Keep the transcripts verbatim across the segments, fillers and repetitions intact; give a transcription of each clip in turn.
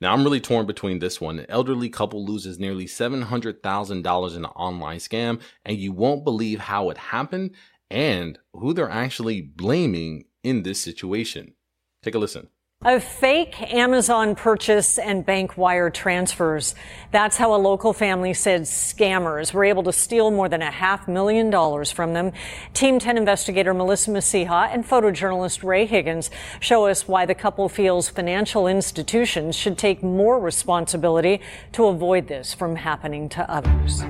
Now, I'm really torn between this one. An elderly couple loses nearly seven hundred thousand dollars in an online scam, and you won't believe how it happened and who they're actually blaming in this situation. Take a listen. A fake Amazon purchase and bank wire transfers. That's how a local family said scammers were able to steal more than a half million dollars from them. Team ten investigator Melissa Masiha and photojournalist Ray Higgins show us why the couple feels financial institutions should take more responsibility to avoid this from happening to others.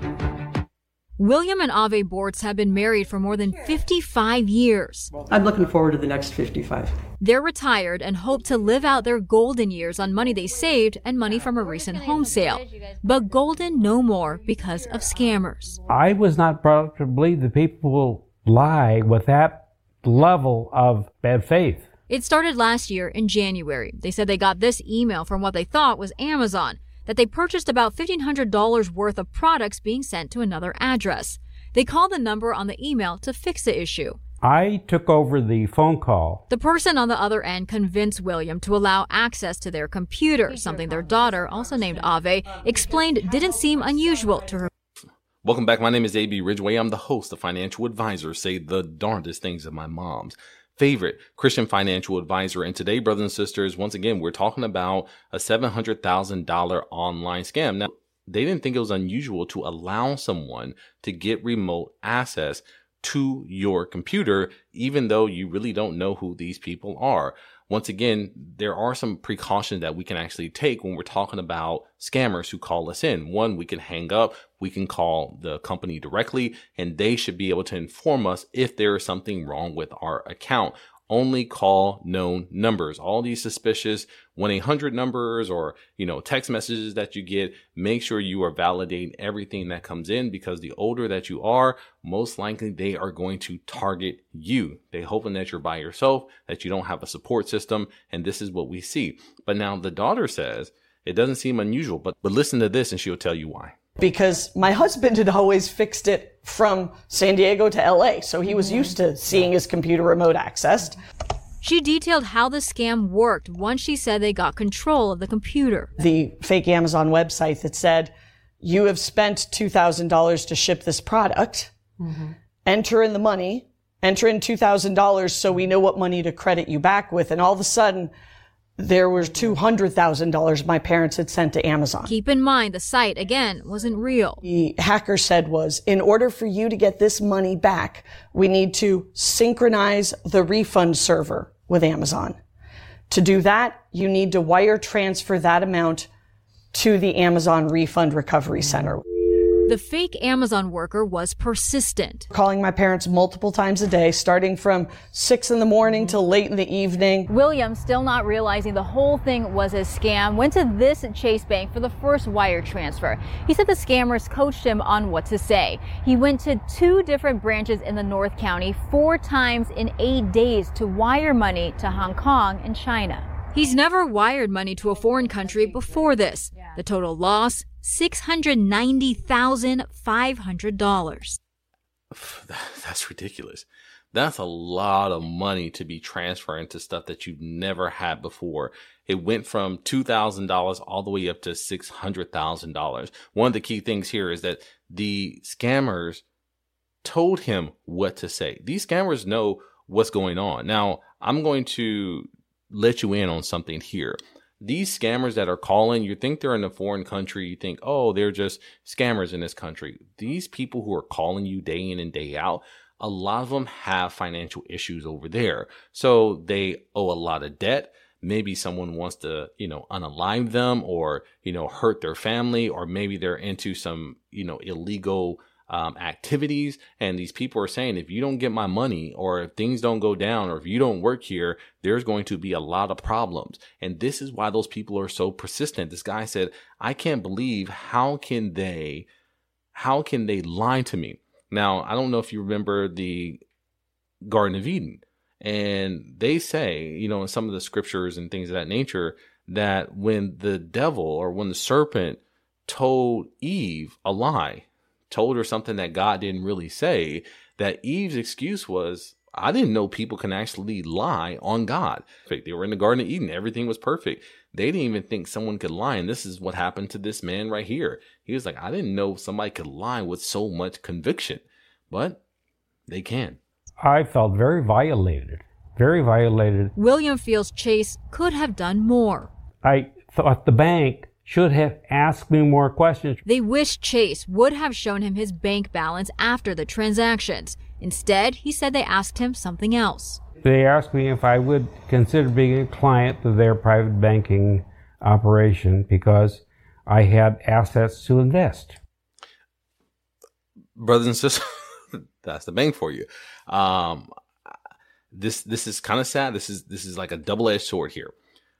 William and Ave Bortz have been married for more than fifty-five years. I'm looking forward to the next fifty-five. They're retired and hope to live out their golden years on money they saved and money from a recent home sale. But golden no more because of scammers. I was not brought up to believe that people will lie with that level of bad faith. It started last year in January. They said they got this email from what they thought was Amazon, that they purchased about fifteen hundred dollars worth of products being sent to another address. They called the number on the email to fix the issue. I took over the phone call. The person on the other end convinced William to allow access to their computer, something their daughter, also named Ave, explained didn't seem unusual to her. Welcome back. My name is A B Ridgway. I'm the host of Financial Advisors Say the Darndest Things of My Mom's favorite Christian financial advisor. And today, brothers and sisters, once again, we're talking about a seven hundred thousand dollars online scam. Now, they didn't think it was unusual to allow someone to get remote access to your computer, even though you really don't know who these people are. Once again, there are some precautions that we can actually take when we're talking about scammers who call us in. One, we can hang up, we can call the company directly, and they should be able to inform us if there is something wrong with our account. Only call known numbers. All these suspicious one eight hundred numbers or, you know, text messages that you get, make sure you are validating everything that comes in, because the older that you are, most likely they are going to target you. They hoping that you're by yourself, that you don't have a support system. And this is what we see. But now the daughter says it doesn't seem unusual, but, but listen to this and she'll tell you why. Because my husband had always fixed it from San Diego to L A, so he was used to seeing his computer remote accessed. She detailed how the scam worked once she said they got control of the computer. The fake Amazon website that said, you have spent two thousand dollars to ship this product, mm-hmm. enter in the money, enter in two thousand dollars so we know what money to credit you back with, and all of a sudden, there was two hundred thousand dollars my parents had sent to Amazon. Keep in mind, the site, again, wasn't real. The hacker said was, in order for you to get this money back, we need to synchronize the refund server with Amazon. To do that, you need to wire transfer that amount to the Amazon Refund Recovery Center. The fake Amazon worker was persistent. Calling my parents multiple times a day, starting from six in the morning till late in the evening. William, still not realizing the whole thing was a scam, went to this Chase Bank for the first wire transfer. He said the scammers coached him on what to say. He went to two different branches in the North County four times in eight days to wire money to Hong Kong and China. He's never wired money to a foreign country before this. The total loss, six hundred ninety thousand five hundred dollars. That's ridiculous. That's a lot of money to be transferring to stuff that you've never had before. It went from two thousand dollars all the way up to six hundred thousand dollars. One of the key things here is that the scammers told him what to say. These scammers know what's going on. Now, I'm going to let you in on something here. These scammers that are calling, you think they're in a foreign country. You think, oh, they're just scammers in this country. These people who are calling you day in and day out, a lot of them have financial issues over there. So they owe a lot of debt. Maybe someone wants to, you know, unalive them or, you know, hurt their family, or maybe they're into some, you know, illegal Um, activities. And these people are saying, if you don't get my money, or if things don't go down, or if you don't work here, there's going to be a lot of problems. And this is why those people are so persistent. This guy said, I can't believe how can they, how can they lie to me? Now, I don't know if you remember the Garden of Eden, and they say, you know, in some of the scriptures and things of that nature, that when the devil or when the serpent told Eve a lie, told her something that God didn't really say, that Eve's excuse was, I didn't know people can actually lie on God. They were in the Garden of Eden. Everything was perfect. They didn't even think someone could lie. And this is what happened to this man right here. He was like, I didn't know somebody could lie with so much conviction, but they can. I felt very violated, very violated. William feels Chase could have done more. I thought the bank should have asked me more questions. They wish Chase would have shown him his bank balance after the transactions. Instead, he said they asked him something else. They asked me if I would consider being a client of their private banking operation because I had assets to invest. Brothers and sisters, that's the bank for you. Um, this this is kind of sad. This is this is like a double-edged sword here.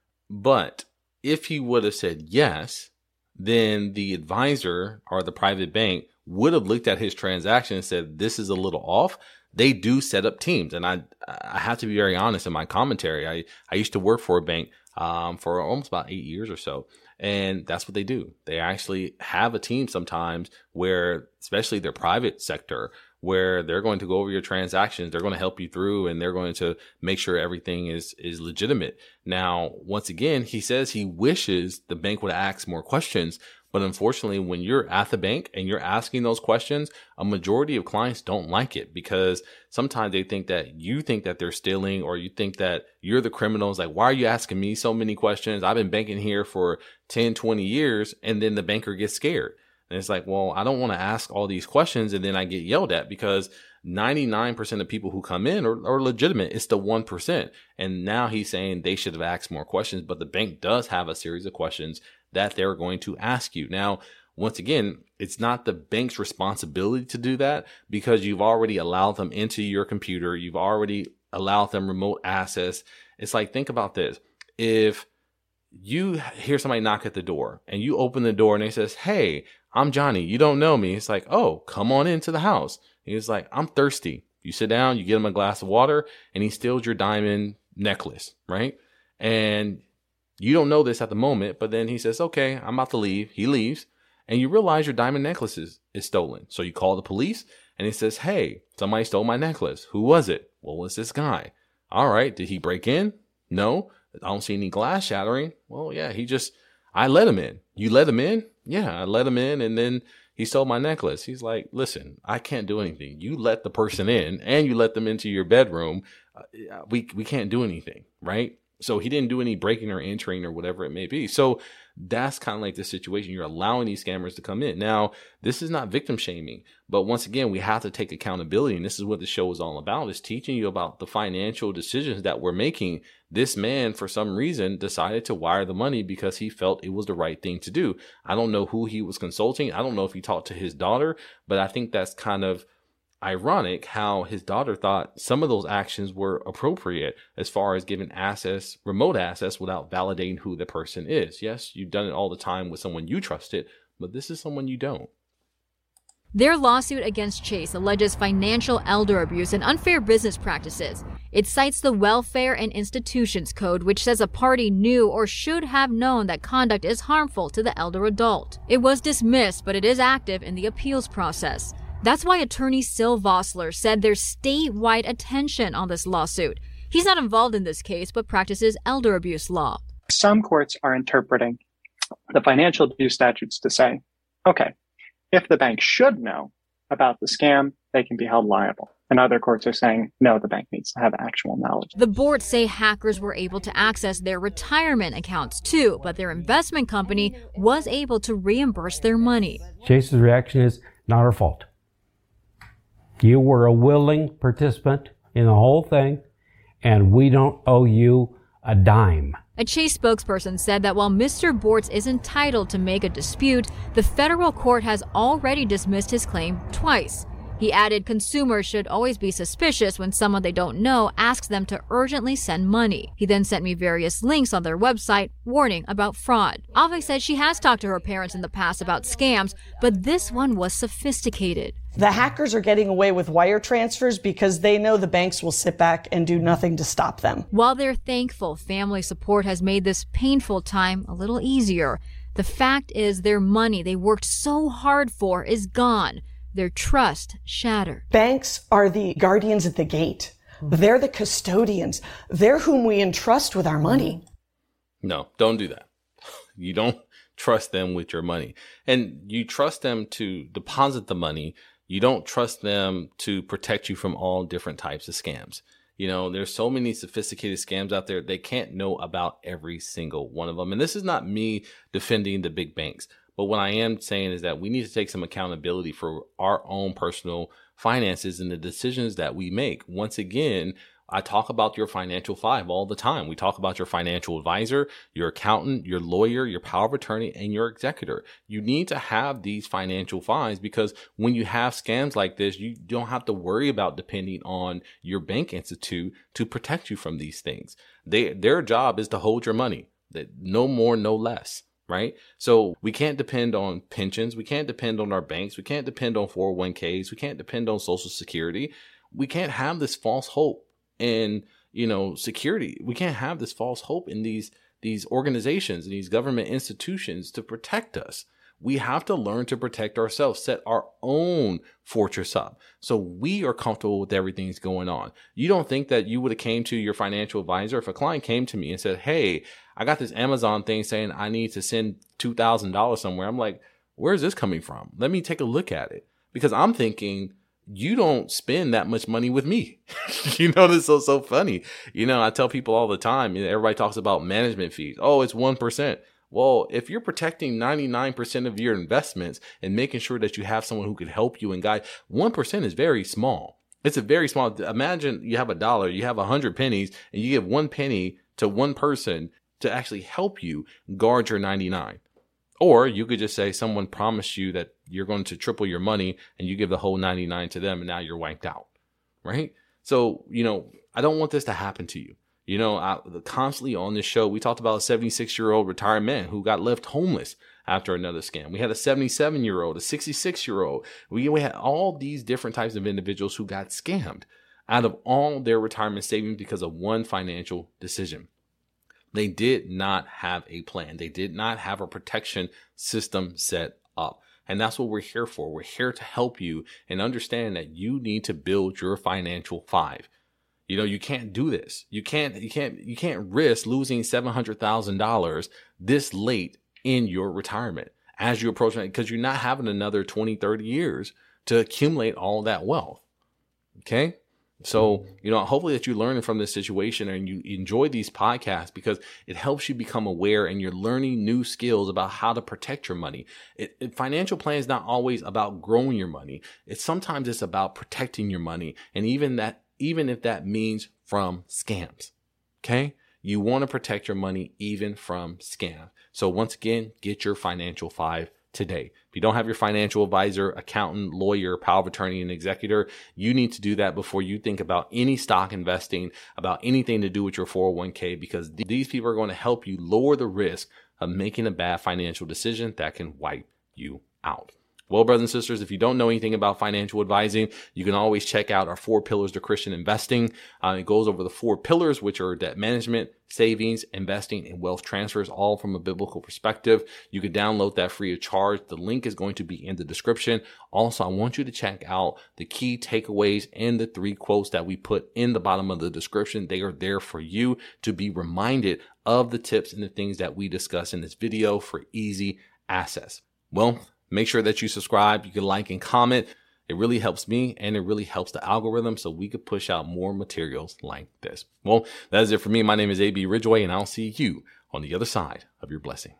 But if he would have said yes, then the advisor or the private bank would have looked at his transaction and said, this is a little off. They do set up teams. And I I have to be very honest in my commentary. I, I used to work for a bank um, for almost about eight years or so. And that's what they do. They actually have a team sometimes where, especially their private sector, where they're going to go over your transactions. They're going to help you through and they're going to make sure everything is, is legitimate. Now, once again, he says he wishes the bank would ask more questions. But unfortunately, when you're at the bank and you're asking those questions, a majority of clients don't like it because sometimes they think that you think that they're stealing or you think that you're the criminals. Like, why are you asking me so many questions? I've been banking here for ten, twenty years. And then the banker gets scared. And it's like, well, I don't want to ask all these questions and then I get yelled at because ninety-nine percent of people who come in are, are legitimate. It's the one percent. And now he's saying they should have asked more questions, but the bank does have a series of questions that they're going to ask you. Now, once again, it's not the bank's responsibility to do that because you've already allowed them into your computer. You've already allowed them remote access. It's like, think about this. If you hear somebody knock at the door and you open the door and they says, hey, I'm Johnny. You don't know me. It's like, oh, come on into the house. He's like, I'm thirsty. You sit down, you get him a glass of water and he steals your diamond necklace, right? And you don't know this at the moment, but then he says, okay, I'm about to leave. He leaves and you realize your diamond necklace is, is stolen. So you call the police and he says, hey, somebody stole my necklace. Who was it? Well, it's this guy. All right. Did he break in? No. I don't see any glass shattering. Well, yeah, he just, I let him in. You let him in? Yeah, I let him in and then he stole my necklace. He's like, listen, I can't do anything. You let the person in and you let them into your bedroom. Uh, we, we can't do anything, right? So he didn't do any breaking or entering or whatever it may be. So that's kind of like the situation. You're allowing these scammers to come in. Now, this is not victim shaming, but once again, we have to take accountability. And this is what the show is all about, is teaching you about the financial decisions that we're making. This man, for some reason, decided to wire the money because he felt it was the right thing to do. I don't know who he was consulting. I don't know if he talked to his daughter, but I think that's kind of ironic how his daughter thought some of those actions were appropriate as far as giving access, remote access, without validating who the person is. Yes, you've done it all the time with someone you trusted, but this is someone you don't. Their lawsuit against Chase alleges financial elder abuse and unfair business practices. It cites the Welfare and Institutions Code, which says a party knew or should have known that conduct is harmful to the elder adult. It was dismissed, but it is active in the appeals process. That's why attorney Sil Vossler said there's statewide attention on this lawsuit. He's not involved in this case, but practices elder abuse law. Some courts are interpreting the financial abuse statutes to say, okay, if the bank should know about the scam, they can be held liable. And other courts are saying, no, the bank needs to have actual knowledge. The boards say hackers were able to access their retirement accounts too, but their investment company was able to reimburse their money. Chase's reaction is not our fault. You were a willing participant in the whole thing, and we don't owe you a dime. A Chase spokesperson said that while Mister Bortz is entitled to make a dispute, the federal court has already dismissed his claim twice. He added consumers should always be suspicious when someone they don't know asks them to urgently send money. He then sent me various links on their website warning about fraud. Ave said she has talked to her parents in the past about scams, but this one was sophisticated. The hackers are getting away with wire transfers because they know the banks will sit back and do nothing to stop them. While they're thankful family support has made this painful time a little easier, the fact is their money they worked so hard for is gone. Their trust shattered. Banks are the guardians at the gate. They're the custodians. They're whom we entrust with our money. No, don't do that. You don't trust them with your money. And you trust them to deposit the money. You don't trust them to protect you from all different types of scams. You know, there's so many sophisticated scams out there. They can't know about every single one of them. And this is not me defending the big banks. But what I am saying is that we need to take some accountability for our own personal finances and the decisions that we make. Once again, I talk about your financial five all the time. We talk about your financial advisor, your accountant, your lawyer, your power of attorney, and your executor. You need to have these financial fives because when you have scams like this, you don't have to worry about depending on your bank institute to protect you from these things. They, their job is to hold your money, no more, no less. Right? So we can't depend on pensions. We can't depend on our banks. We can't depend on four oh one k's. We can't depend on Social Security. We can't have this false hope in, you know, security. We can't have this false hope in these, these organizations and these government institutions to protect us. We have to learn to protect ourselves, set our own fortress up so we are comfortable with everything that's going on. You don't think that you would have came to your financial advisor if a client came to me and said, hey, I got this Amazon thing saying I need to send two thousand dollars somewhere. I'm like, where's this coming from? Let me take a look at it because I'm thinking you don't spend that much money with me. You know, this is so, so funny. You know, I tell people all the time, you know, everybody talks about management fees. Oh, it's one percent. Well, if you're protecting ninety-nine percent of your investments and making sure that you have someone who can help you and guide, one percent is very small. It's a very small. Imagine you have a dollar, you have a hundred pennies and you give one penny to one person to actually help you guard your ninety-nine. Or you could just say someone promised you that you're going to triple your money and you give the whole ninety-nine to them and now you're wiped out. Right? So, you know, I don't want this to happen to you. You know, I, constantly on this show, we talked about a seventy-six-year-old retired man who got left homeless after another scam. We had a seventy-seven-year-old, a sixty-six-year-old. We, we had all these different types of individuals who got scammed out of all their retirement savings because of one financial decision. They did not have a plan. They did not have a protection system set up. And that's what we're here for. We're here to help you and understand that you need to build your financial five. You know, you can't do this. You can't, you can't, you can't risk losing seven hundred thousand dollars this late in your retirement as you approach it because you're not having another twenty, thirty years to accumulate all that wealth. Okay. So, you know, hopefully that you're learning from this situation and you enjoy these podcasts because it helps you become aware and you're learning new skills about how to protect your money. It, it, financial plan is not always about growing your money. It's sometimes it's about protecting your money. And even that, even if that means from scams. Okay. You want to protect your money even from scams. So once again, get your financial five today. If you don't have your financial advisor, accountant, lawyer, power of attorney, and executor, you need to do that before you think about any stock investing, about anything to do with your four oh one k, because th- these people are going to help you lower the risk of making a bad financial decision that can wipe you out. Well, brothers and sisters, if you don't know anything about financial advising, you can always check out our four pillars to Christian investing. Uh, it goes over the four pillars, which are debt management, savings, investing, and wealth transfers, all from a biblical perspective. You can download that free of charge. The link is going to be in the description. Also, I want you to check out the key takeaways and the three quotes that we put in the bottom of the description. They are there for you to be reminded of the tips and the things that we discuss in this video for easy access. Well, make sure that you subscribe. You can like and comment. It really helps me and it really helps the algorithm so we could push out more materials like this. Well, that is it for me. My name is A B Ridgeway and I'll see you on the other side of your blessing.